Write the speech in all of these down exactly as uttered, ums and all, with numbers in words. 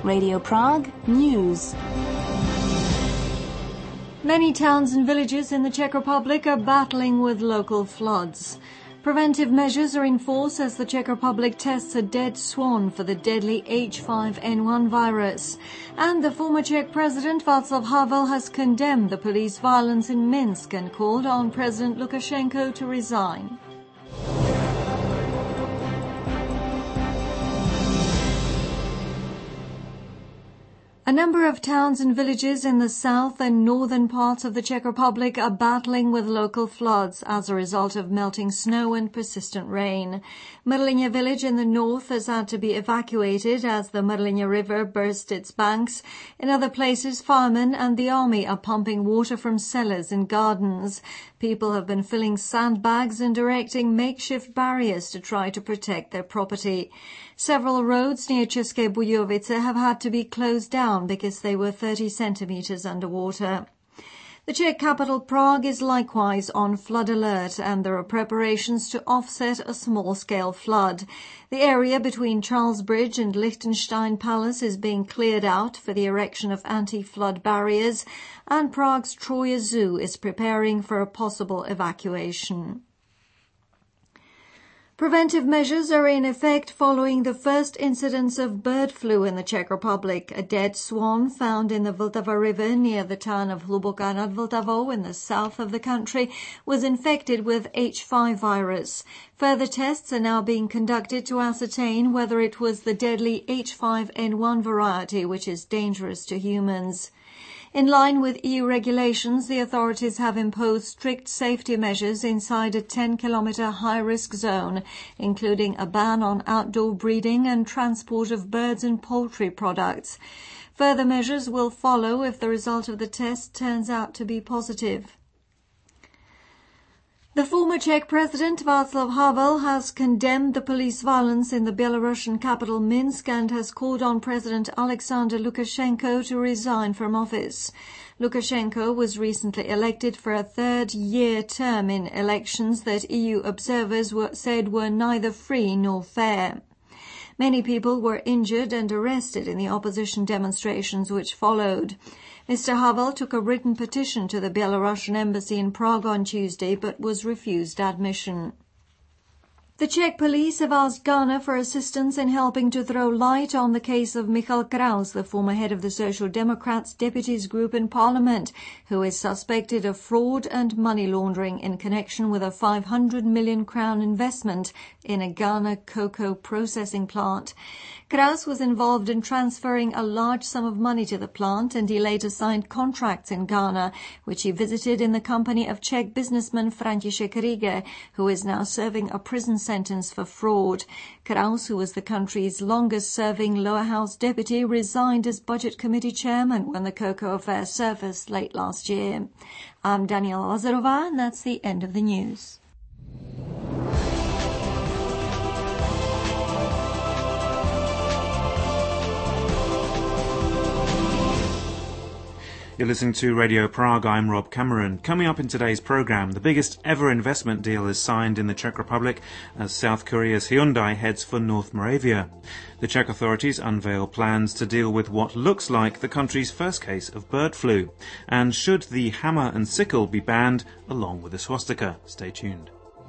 Radio Prague News. Many towns and villages in the Czech Republic are battling with local floods. Preventive measures are in force as the Czech Republic tests a dead swan for the deadly H five N one virus. And the former Czech President Václav Havel has condemned the police violence in Minsk and called on President Lukashenko to resign. A number of towns and villages in the south and northern parts of the Czech Republic are battling with local floods as a result of melting snow and persistent rain. Mrlině village in the north has had to be evacuated as the Mrlině River burst its banks. In other places, firemen and the army are pumping water from cellars in gardens. People have been filling sandbags and erecting makeshift barriers to try to protect their property. Several roads near České Budějovice have had to be closed down because they were thirty centimeters underwater. The Czech capital Prague is likewise on flood alert, and there are preparations to offset a small-scale flood. The area between Charles Bridge and Liechtenstein Palace is being cleared out for the erection of anti-flood barriers, and Prague's Troje Zoo is preparing for a possible evacuation. Preventive measures are in effect following the first incidents of bird flu in the Czech Republic. A dead swan found in the Vltava River near the town of Hluboká nad Vltavou in the south of the country was infected with H five virus. Further tests are now being conducted to ascertain whether it was the deadly H five N one variety, which is dangerous to humans. In line with E U regulations, the authorities have imposed strict safety measures inside a ten-kilometer high-risk zone, including a ban on outdoor breeding and transport of birds and poultry products. Further measures will follow if the result of the test turns out to be positive. The former Czech President Václav Havel has condemned the police violence in the Belarusian capital Minsk and has called on President Alexander Lukashenko to resign from office. Lukashenko was recently elected for a third-year term in elections that E U observers were, said were neither free nor fair. Many people were injured and arrested in the opposition demonstrations which followed. Mister Havel took a written petition to the Belarusian embassy in Prague on Tuesday but was refused admission. The Czech police have asked Ghana for assistance in helping to throw light on the case of Michal Kraus, the former head of the Social Democrats Deputies Group in Parliament, who is suspected of fraud and money laundering in connection with a five hundred million crown investment in a Ghana cocoa processing plant. Kraus was involved in transferring a large sum of money to the plant, and he later signed contracts in Ghana, which he visited in the company of Czech businessman František Rieger, who is now serving a prison sentence for fraud. Kraus, who was the country's longest-serving lower house deputy, resigned as budget committee chairman when the cocoa affair surfaced late last year. I'm Daniela Lazarova, and that's the end of the news. You're listening to Radio Prague. I'm Rob Cameron. Coming up in today's programme, the biggest ever investment deal is signed in the Czech Republic as South Korea's Hyundai heads for North Moravia. The Czech authorities unveil plans to deal with what looks like the country's first case of bird flu. And should the hammer and sickle be banned along with the swastika? Stay tuned.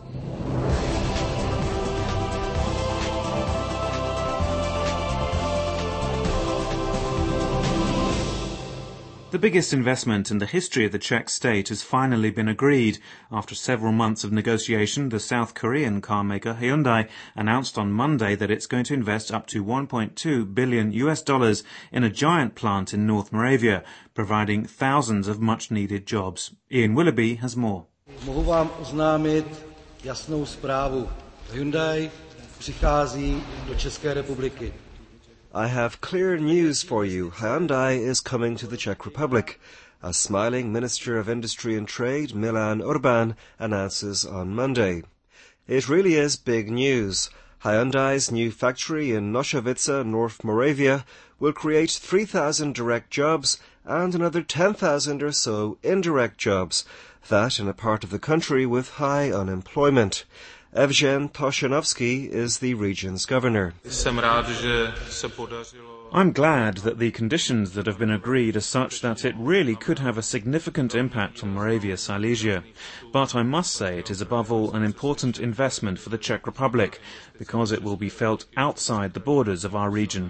The biggest investment in the history of the Czech state has finally been agreed. After several months of negotiation, the South Korean car maker Hyundai announced on Monday that it's going to invest up to one point two billion U S dollars in a giant plant in North Moravia, providing thousands of much-needed jobs. Ian Willoughby has more. Mohu vám oznámit jasnou zprávu. Hyundai přichází do České republiky. I have clear news for you. Hyundai is coming to the Czech Republic. A smiling Minister of Industry and Trade, Milan Urban, announces on Monday. It really is big news. Hyundai's new factory in Noshavice, North Moravia, will create three thousand direct jobs and another ten thousand or so indirect jobs. That in a part of the country with high unemployment. Evgen Toshanovsky is the region's governor. I'm glad that the conditions that have been agreed are such that it really could have a significant impact on Moravia Silesia. But I must say it is above all an important investment for the Czech Republic, because it will be felt outside the borders of our region.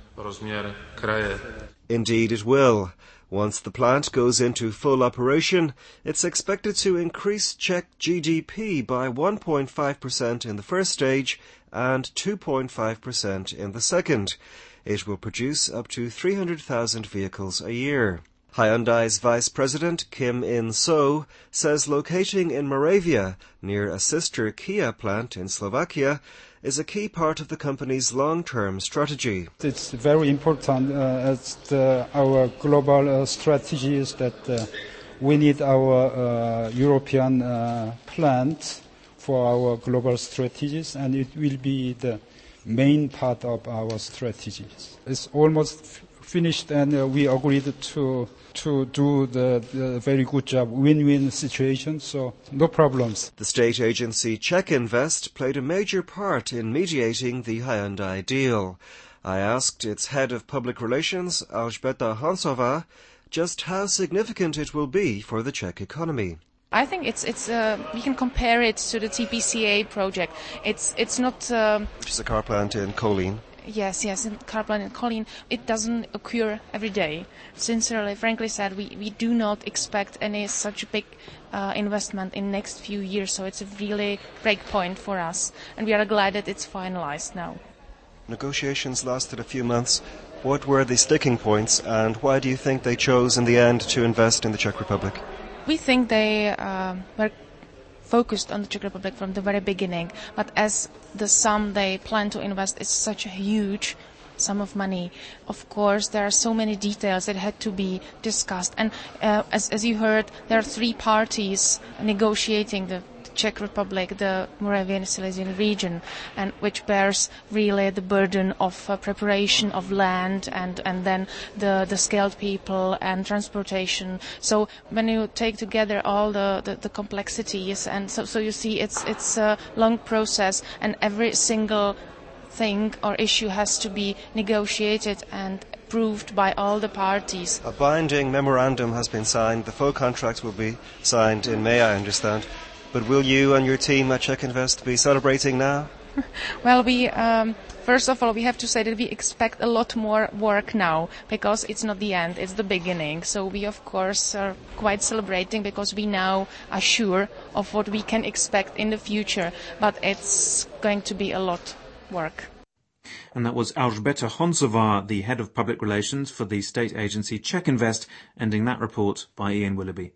Indeed it will. Once the plant goes into full operation, it's expected to increase Czech G D P by one point five percent in the first stage and two point five percent in the second. It will produce up to three hundred thousand vehicles a year. Hyundai's Vice President Kim In-so says locating in Moravia, near a sister Kia plant in Slovakia, is a key part of the company's long-term strategy. It's very important uh, as the, our global uh, strategy is that uh, we need our uh, European uh, plant for our global strategies, and it will be the main part of our strategies. It's almost f- finished, and uh, we agreed to to do the, the very good job, win-win situation, so no problems. The state agency Czech Invest played a major part in mediating the Hyundai deal. I asked its head of public relations, Alžbeta Hansová, just how significant it will be for the Czech economy. I think it's it's uh, we can compare it to the T P C A project. It's it's not. Uh, Which is a car plant in Kolín. Yes, yes, in car plant in Kolín. It doesn't occur every day. Sincerely, frankly said, we, we do not expect any such big uh, investment in next few years. So it's a really break point for us, and we are glad that it's finalized now. Negotiations lasted a few months. What were the sticking points, and why do you think they chose in the end to invest in the Czech Republic? We think they uh, were focused on the Czech Republic from the very beginning, but as the sum they plan to invest is such a huge sum of money, of course there are so many details that had to be discussed, and uh, as, as you heard, there are three parties negotiating the Czech Republic, the Moravian Silesian region, and which bears really the burden of uh, preparation of land and, and then the, the skilled people and transportation. So when you take together all the, the, the complexities, and so, so you see it's, it's a long process, and every single thing or issue has to be negotiated and approved by all the parties. A binding memorandum has been signed. The full contract will be signed in May, I understand. But will you and your team at Czech Invest be celebrating now? Well, we um, first of all, we have to say that we expect a lot more work now, because it's not the end, it's the beginning. So we, of course, are quite celebrating because we now are sure of what we can expect in the future. But it's going to be a lot of work. And that was Alžbeta Hansová, the head of public relations for the state agency Czech Invest, ending that report by Ian Willoughby.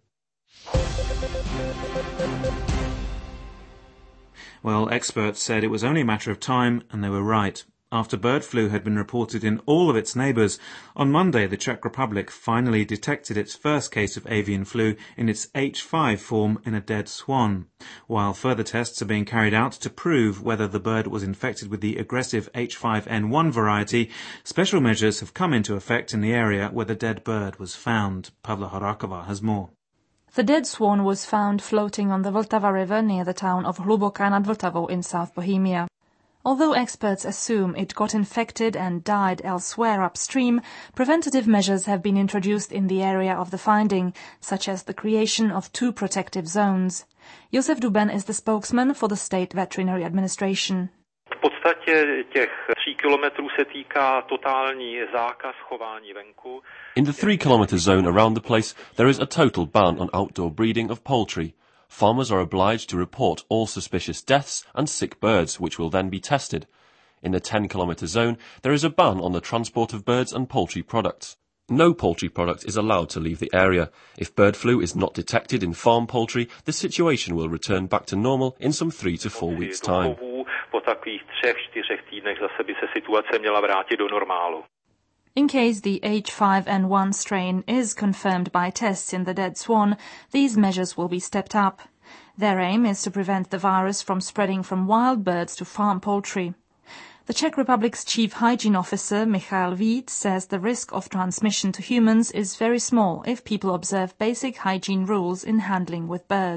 Well, experts said it was only a matter of time, and they were right. After bird flu had been reported in all of its neighbours, on Monday the Czech Republic finally detected its first case of avian flu in its H five form in a dead swan. While further tests are being carried out to prove whether the bird was infected with the aggressive H five N one variety, special measures have come into effect in the area where the dead bird was found. Pavla Horáková has more. The dead swan was found floating on the Vltava River near the town of Hluboká nad Vltavou in South Bohemia. Although experts assume it got infected and died elsewhere upstream, preventative measures have been introduced in the area of the finding, such as the creation of two protective zones. Josef Duben is the spokesman for the State Veterinary Administration. V podstatě těch tří kilometrů se týká totální zákaz chování venku. In the three kilometre zone around the place, there is a total ban on outdoor breeding of poultry. Farmers are obliged to report all suspicious deaths and sick birds, which will then be tested. In the ten kilometre zone, there is a ban on the transport of birds and poultry products. No poultry product is allowed to leave the area. If bird flu is not detected in farm poultry, the situation will return back to normal in some three to four weeks' time. Po takových třech, čtyřech týdnech zase by se situace měla vrátit do normálu. In case the H five N one strain is confirmed by tests in the dead swan, these measures will be stepped up. Their aim is to prevent the virus from spreading from wild birds to farm poultry. The Czech Republic's Chief Hygiene Officer, Michal Vít, says the risk of transmission to humans is very small if people observe basic hygiene rules in handling with birds.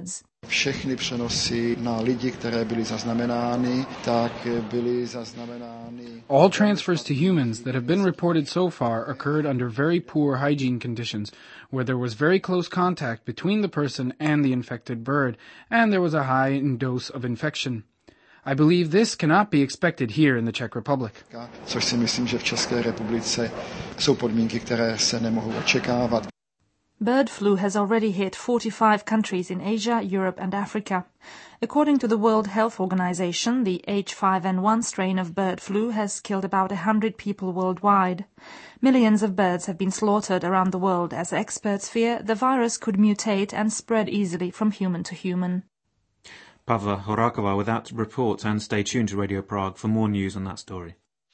Všechny přenosy na lidi, které byly zaznamenány, tak byly zaznamenány. All transfers to humans that have been reported so far occurred under very poor hygiene conditions, where there was very close contact between the person and the infected bird, and there was a high dose of infection. I believe this cannot be expected here in the Czech Republic. Což si myslím, že v České republice jsou podmínky, které se nemohou očekávat. Bird flu has already hit forty-five countries in Asia, Europe and Africa. According to the World Health Organization, the H five N one strain of bird flu has killed about one hundred people worldwide. Millions of birds have been slaughtered around the world as experts fear the virus could mutate and spread easily from human to human. Pavla Horakova with that report, and stay tuned to Radio Prague for more news on that story.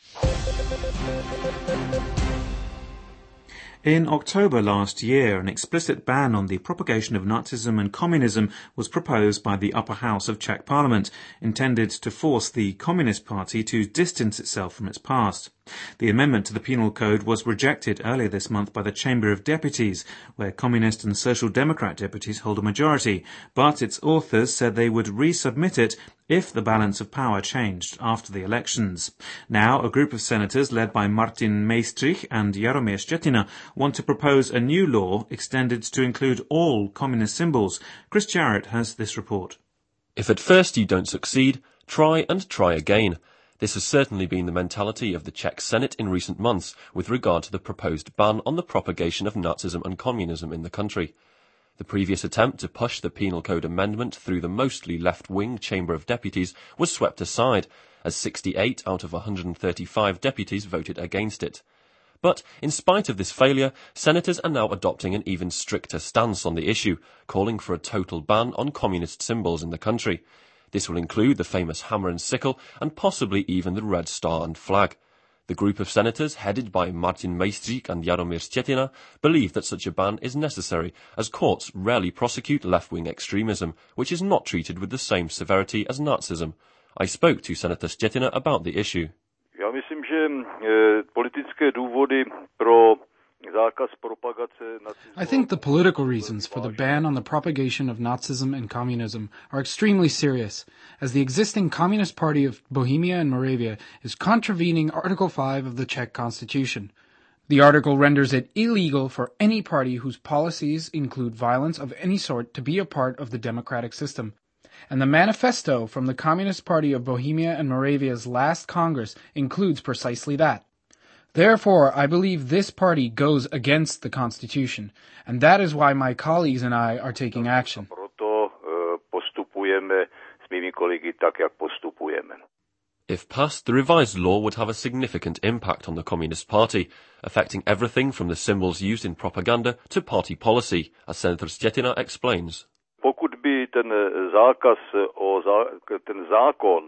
In October last year, an explicit ban on the propagation of Nazism and communism was proposed by the upper house of Czech Parliament, intended to force the Communist Party to distance itself from its past. The amendment to the Penal Code was rejected earlier this month by the Chamber of Deputies, where Communist and Social Democrat deputies hold a majority, but its authors said they would resubmit it if the balance of power changed after the elections. Now, a group of senators led by Martin Mejstřík and Jaromír Štětina want to propose a new law extended to include all communist symbols. Chris Jarrett has this report. If at first you don't succeed, try and try again. This has certainly been the mentality of the Czech Senate in recent months with regard to the proposed ban on the propagation of Nazism and communism in the country. The previous attempt to push the Penal Code amendment through the mostly left-wing Chamber of Deputies was swept aside, as sixty-eight out of one hundred thirty-five deputies voted against it. But, in spite of this failure, senators are now adopting an even stricter stance on the issue, calling for a total ban on communist symbols in the country. This will include the famous hammer and sickle, and possibly even the red star and flag. The group of senators, headed by Martin Mejstřík and Jaromír Štětina, believe that such a ban is necessary, as courts rarely prosecute left-wing extremism, which is not treated with the same severity as Nazism. I spoke to Senator Štětina about the issue. Já myslím, že e, politické důvody pro zákaz propagace nacismu. I think the political reasons for the ban on the propagation of Nazism and communism are extremely serious, as the existing Communist Party of Bohemia and Moravia is contravening Article five of the Czech Constitution. The article renders it illegal for any party whose policies include violence of any sort to be a part of the democratic system. And the manifesto from the Communist Party of Bohemia and Moravia's last Congress includes precisely that. Therefore, I believe this party goes against the Constitution, and that is why my colleagues and I are taking action. Proto postupujeme s mými kolegy tak, jak postupujeme. If passed, the revised law would have a significant impact on the Communist Party, affecting everything from the symbols used in propaganda to party policy, as Senator Štětina explains. Pokud by ten zákaz o ten zákon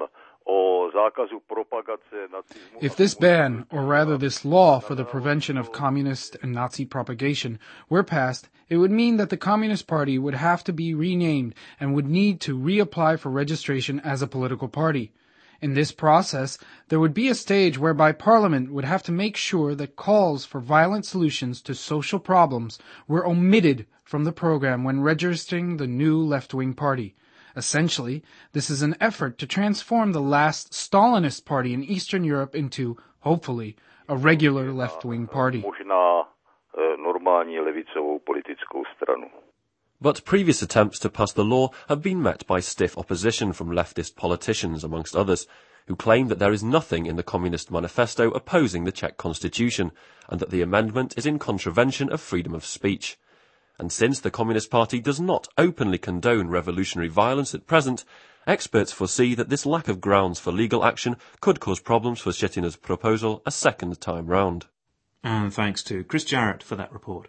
o zákazu propagace nacizmu. If this ban, or rather this law for the prevention of communist and Nazi propagation, were passed, it would mean that the Communist Party would have to be renamed and would need to reapply for registration as a political party. In this process, there would be a stage whereby Parliament would have to make sure that calls for violent solutions to social problems were omitted from the program when registering the new left-wing party. Essentially, this is an effort to transform the last Stalinist party in Eastern Europe into, hopefully, a regular left-wing party. Možná normální levicovou politickou stranu. But previous attempts to pass the law have been met by stiff opposition from leftist politicians, amongst others, who claim that there is nothing in the Communist Manifesto opposing the Czech constitution, and that the amendment is in contravention of freedom of speech. And since the Communist Party does not openly condone revolutionary violence at present, experts foresee that this lack of grounds for legal action could cause problems for Štětina's proposal a second time round. And thanks to Chris Jarrett for that report.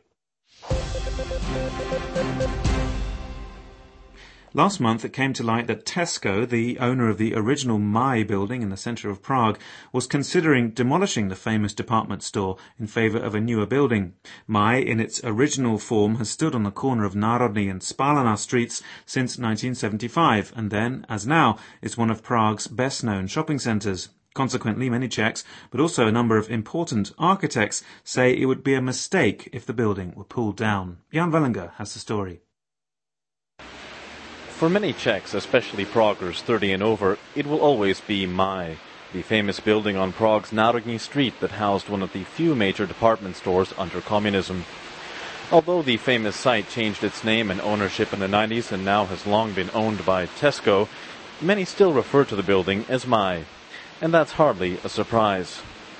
Last month it came to light that Tesco, the owner of the original Mai building in the centre of Prague, was considering demolishing the famous department store in favour of a newer building. Mai, in its original form, has stood on the corner of Národní and Spálená streets since nineteen seventy-five, and then, as now, is one of Prague's best-known shopping centres. Consequently, many Czechs, but also a number of important architects, say it would be a mistake if the building were pulled down. Jan Wellinger has the story. For many Czechs, especially Praguers thirty and over, it will always be Maj, the famous building on Prague's Národní Street that housed one of the few major department stores under communism. Although the famous site changed its name and ownership in the nineties and now has long been owned by Tesco, many still refer to the building as Maj, and that's hardly a surprise.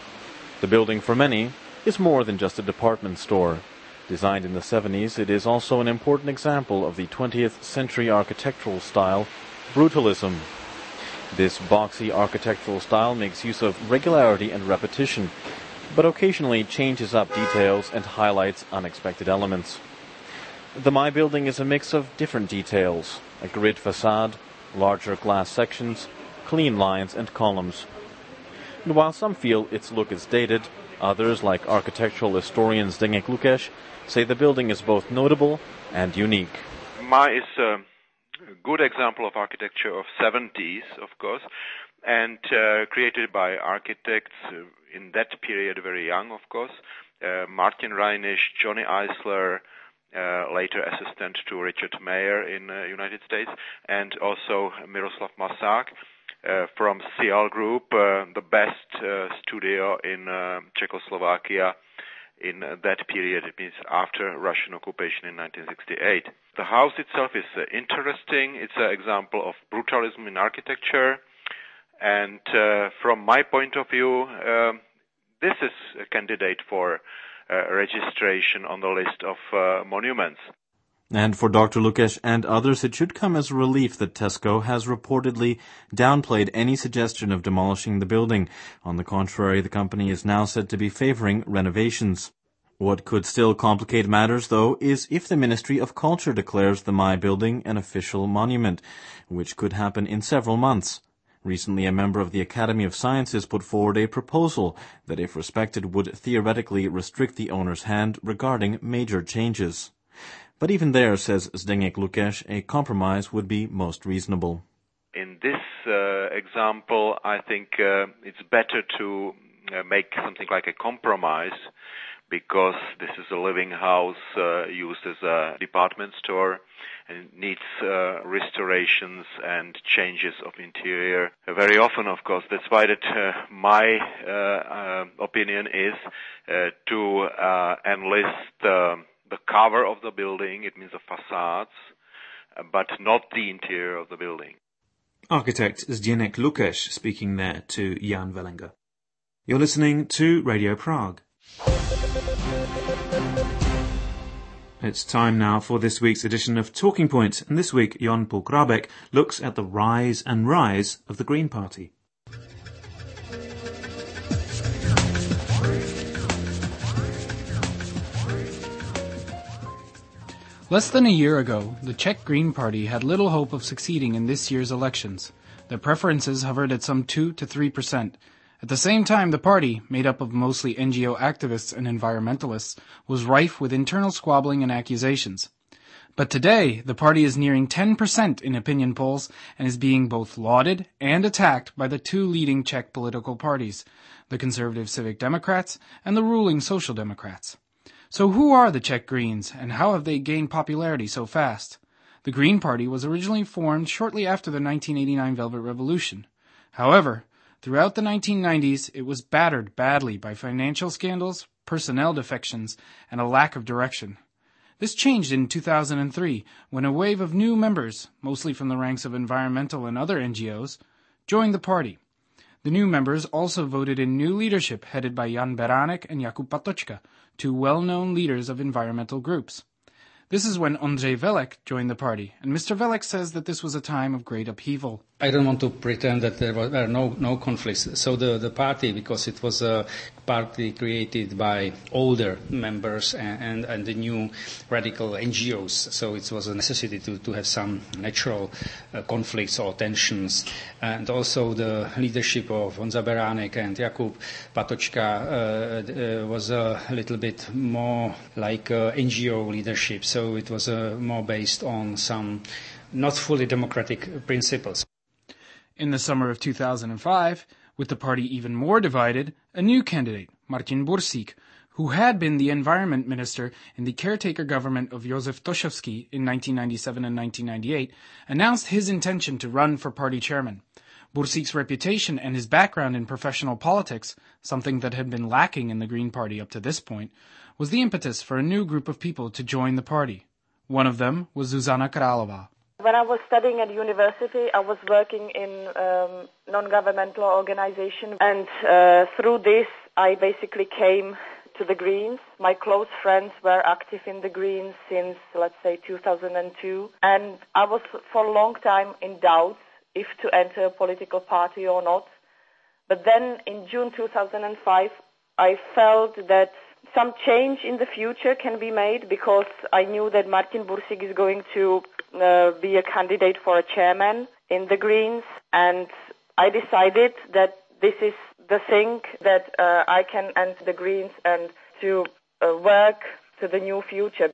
The building for many is more than just a department store. Designed in the seventies, it is also an important example of the twentieth century architectural style, brutalism. This boxy architectural style makes use of regularity and repetition, but occasionally changes up details and highlights unexpected elements. The Maj building is a mix of different details, a grid facade, larger glass sections, clean lines and columns. And while some feel its look is dated, others, like architectural historian Zdeněk Lukeš, say the building is both notable and unique. Maj is a good example of architecture of seventies, of course, and uh, created by architects uh, in that period, very young, of course, uh, Martin Reinisch, Johnny Eisler, uh, later assistant to Richard Mayer in the uh, United States, and also Miroslav Masák uh, from C L Group, uh, the best uh, studio in uh, Czechoslovakia in uh, that period. It means after Russian occupation in nineteen sixty-eight. The house itself is uh, interesting. It's an example of brutalism in architecture. And uh, from my point of view, uh, this is a candidate for uh, registration on the list of uh, monuments. And for Doctor Lukeš and others, it should come as a relief that Tesco has reportedly downplayed any suggestion of demolishing the building. On the contrary, the company is now said to be favoring renovations. What could still complicate matters, though, is if the Ministry of Culture declares the Maj building an official monument, which could happen in several months. Recently, a member of the Academy of Sciences put forward a proposal that, if respected, would theoretically restrict the owner's hand regarding major changes. But even there, says Zdeněk Lukeš, a compromise would be most reasonable. In this uh, example, I think uh, it's better to uh, make something like a compromise, because this is a living house uh, used as a department store and needs uh, restorations and changes of interior very often, of course. That's why that uh, my uh, uh, opinion is uh, to uh, enlist uh, the cover of the building, it means the facades, uh, but not the interior of the building. Architect Zdeněk Lukeš speaking there to Jan Vellinger. You're listening to Radio Prague. It's time now for this week's edition of Talking Point, and this week Jon Pulkrabek looks at the rise and rise of the Green Party. Less than a year ago, the Czech Green Party had little hope of succeeding in this year's elections. Their preferences hovered at some two to three percent. At the same time, the party, made up of mostly N G O activists and environmentalists, was rife with internal squabbling and accusations. But today, the party is nearing ten percent in opinion polls and is being both lauded and attacked by the two leading Czech political parties, the conservative Civic Democrats and the ruling Social Democrats. So who are the Czech Greens, and how have they gained popularity so fast? The Green Party was originally formed shortly after the nineteen eighty-nine Velvet Revolution. However, throughout the nineteen nineties, it was battered badly by financial scandals, personnel defections, and a lack of direction. This changed in two thousand three, when a wave of new members, mostly from the ranks of environmental and other N G Os, joined the party. The new members also voted in new leadership headed by Jan Beránek and Jakub Patočka, two well-known leaders of environmental groups. This is when Ondřej Velek joined the party, and Mister Velek says that this was a time of great upheaval. I don't want to pretend that there were, were no, no conflicts. So the, the party, because it was a party created by older members and, and, and the new radical N G Os, so it was a necessity to, to have some natural uh, conflicts or tensions. And also the leadership of Ondřej Beránek and Jakub Patočka uh, uh, was a little bit more like uh, N G O leadership, so it was uh, more based on some not fully democratic principles. In the summer of two thousand five, with the party even more divided, a new candidate, Martin Bursík, who had been the environment minister in the caretaker government of Josef Tošovský in nineteen ninety-seven and nineteen ninety-eight, announced his intention to run for party chairman. Bursík's reputation and his background in professional politics, something that had been lacking in the Green Party up to this point, was the impetus for a new group of people to join the party. One of them was Zuzana Králova. When I was studying at university, I was working in um, non-governmental organization, and uh, through this, I basically came to the Greens. My close friends were active in the Greens since, let's say, two thousand two, and I was for a long time in doubt if to enter a political party or not. But then in June two thousand five, I felt that some change in the future can be made, because I knew that Martin Bursík is going to uh, be a candidate for a chairman in the Greens, and I decided that this is the thing that uh, I can enter the Greens and to uh, work to the new future.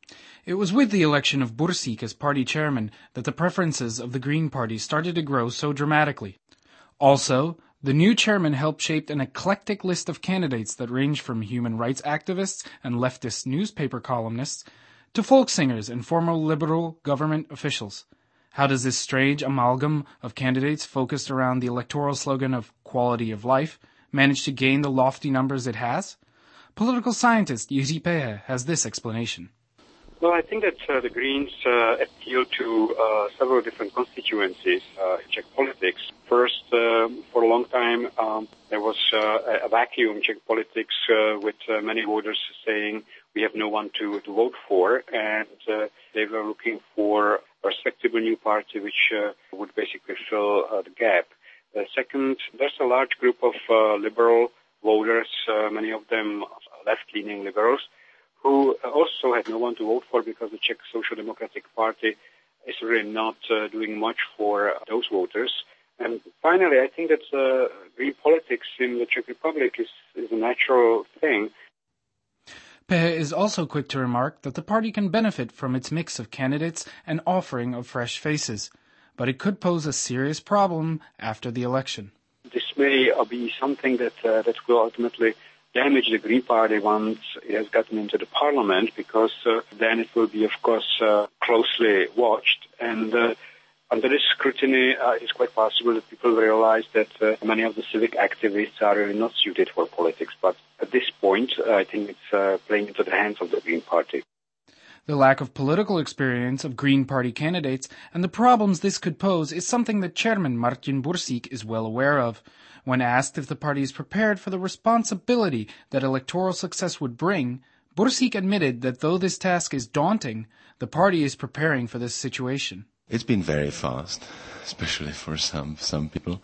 It was with the election of Bursík as party chairman that the preferences of the Green Party started to grow so dramatically. Also, the new chairman helped shape an eclectic list of candidates that ranged from human rights activists and leftist newspaper columnists to folk singers and former liberal government officials. How does this strange amalgam of candidates focused around the electoral slogan of quality of life manage to gain the lofty numbers it has? Political scientist Jiří Pehe has this explanation. Well, I think that uh, the Greens uh, appeal to uh, several different constituencies uh, in Czech politics. First, uh, for a long time, um, there was uh, a vacuum in Czech politics uh, with uh, many voters saying we have no one to, to vote for, and uh, they were looking for a respectable new party which uh, would basically fill uh, the gap. Uh, second, there's a large group of uh, liberal voters, uh, many of them left-leaning liberals, who also had no one to vote for because the Czech Social Democratic Party is really not uh, doing much for uh, those voters. And finally, I think that uh, green politics in the Czech Republic is, is a natural thing. Pehe is also quick to remark that the party can benefit from its mix of candidates and offering of fresh faces, but it could pose a serious problem after the election. This may uh, be something that uh, that will ultimately damage the Green Party once it has gotten into the parliament, because uh, then it will be, of course, uh, closely watched. And uh, under this scrutiny, uh, it's quite possible that people realize that uh, many of the civic activists are really not suited for politics. But at this point, uh, I think it's uh, playing into the hands of the Green Party. The lack of political experience of Green Party candidates and the problems this could pose is something that Chairman Martin Bursík is well aware of. When asked if the party is prepared for the responsibility that electoral success would bring, Bursík admitted that though this task is daunting, the party is preparing for this situation. It's been very fast, especially for some some people.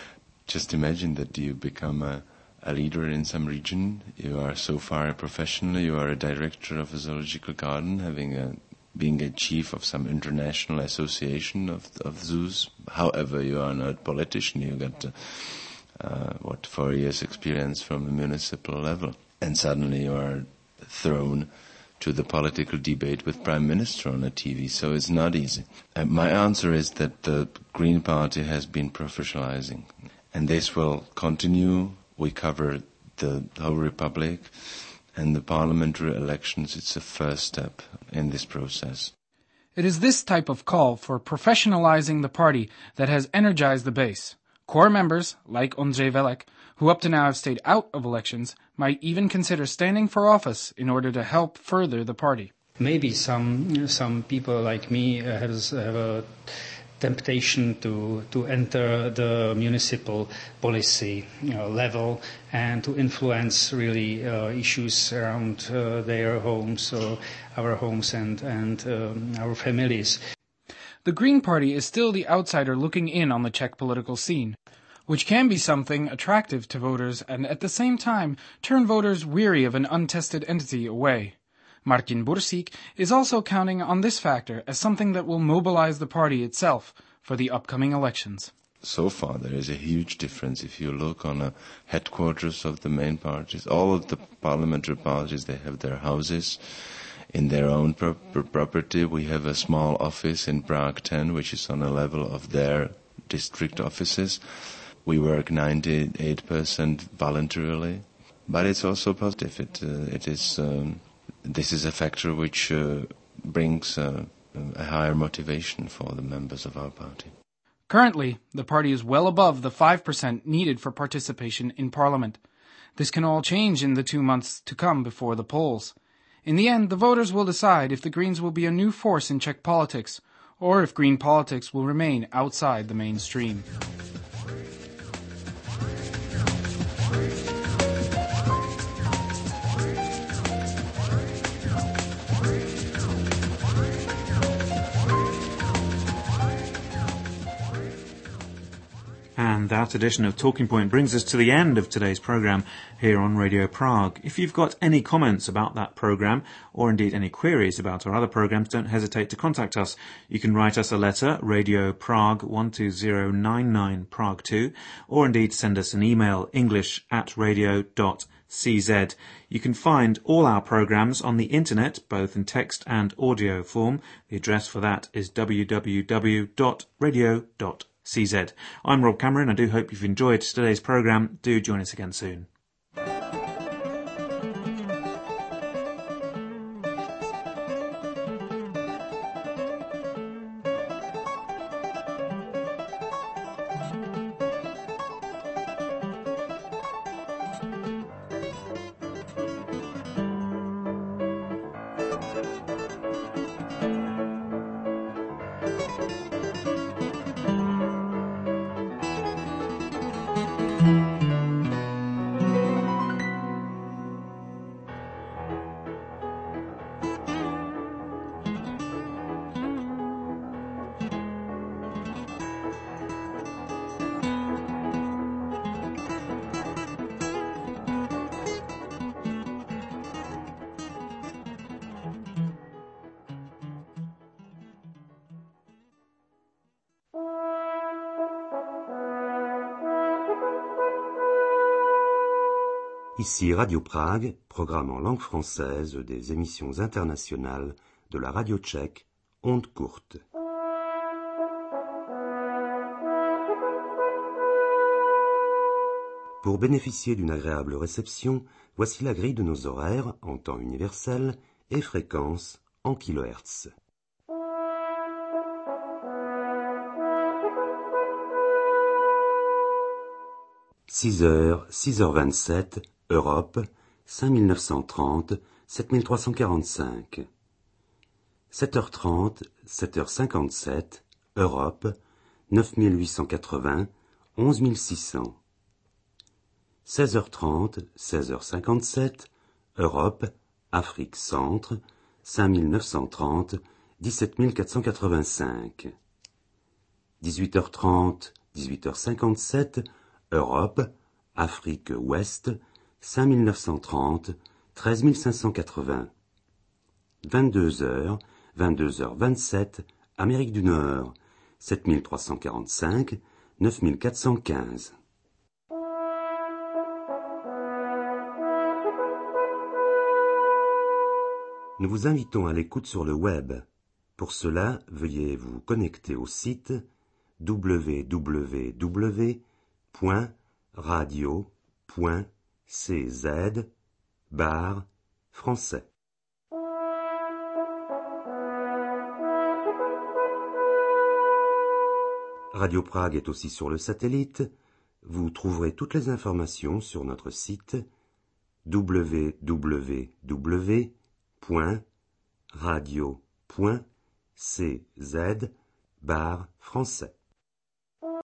Just imagine that you become a, a leader in some region. You are so far a professional. You are a director of a zoological garden, having a being a chief of some international association of of zoos. However, you are not a politician. You got uh, uh, what four years experience from a municipal level, and suddenly you are thrown to the political debate with Prime Minister on a T V, so it's not easy. Uh, my answer is that the Green Party has been professionalizing, and this will continue. We cover the whole Republic, and the parliamentary elections, it's a first step in this process. It is this type of call for professionalizing the party that has energized the base. Core members, like Ondřej Velek, who up to now have stayed out of elections, might even consider standing for office in order to help further the party. Maybe some some people like me have, have a temptation to to enter the municipal policy you know, level and to influence really uh, issues around uh, their homes or our homes and and um, our families. The Green Party is still the outsider looking in on the Czech political scene, which can be something attractive to voters and at the same time turn voters weary of an untested entity away. Martin Bursík is also counting on this factor as something that will mobilize the party itself for the upcoming elections. So far there is a huge difference. If you look on the headquarters of the main parties, all of the parliamentary parties, they have their houses in their own pro- property. We have a small office in Prague ten, which is on a level of their district offices. We work ninety-eight percent voluntarily. but it's also positive. It, uh, it is, um, this is a factor which uh, brings uh, a higher motivation for the members of our party. Currently, the party is well above the five percent needed for participation in Parliament. This can all change in the two months to come before the polls. In the end, the voters will decide if the Greens will be a new force in Czech politics, or if Green politics will remain outside the mainstream. And that edition of Talking Point brings us to the end of today's programme here on Radio Prague. If you've got any comments about that programme, or indeed any queries about our other programmes, don't hesitate to contact us. You can write us a letter, Radio Prague one two zero nine nine Prague two, or indeed send us an email, english at radio dot c z. You can find all our programmes on the internet, both in text and audio form. The address for that is w w w dot radio dot c z. I'm Rob Cameron. I do hope you've enjoyed today's programme. Do join us again soon. Ici Radio Prague, programme en langue française des émissions internationales de la radio tchèque, Ondes courtes. Pour bénéficier d'une agréable réception, voici la grille de nos horaires en temps universel et fréquence en kilohertz. six heures, six heures vingt-sept, Europe, cinq mille neuf cent trente, sept mille trois cent quarante-cinq. sept heures trente, sept heures cinquante-sept, Europe, neuf mille huit cent quatre-vingts, onze mille six cents. seize heures trente, seize heures cinquante-sept, Europe, Afrique centre, cinq mille neuf cent trente, dix-sept mille quatre cent quatre-vingt-cinq. dix-huit heures trente, dix-huit heures cinquante-sept, Europe, Afrique ouest, cinq mille neuf cent trente, treize mille cinq cent quatre-vingts. vingt-deux heures, vingt-deux heures vingt-sept, Amérique du Nord, sept mille trois cent quarante-cinq, neuf mille quatre cent quinze. Nous vous invitons à l'écoute sur le web. Pour cela, veuillez vous connecter au site w w w point radio point c z barre français. Radio Prague est aussi sur le satellite. Vous trouverez toutes les informations sur notre site w w w point radio point c z barre français.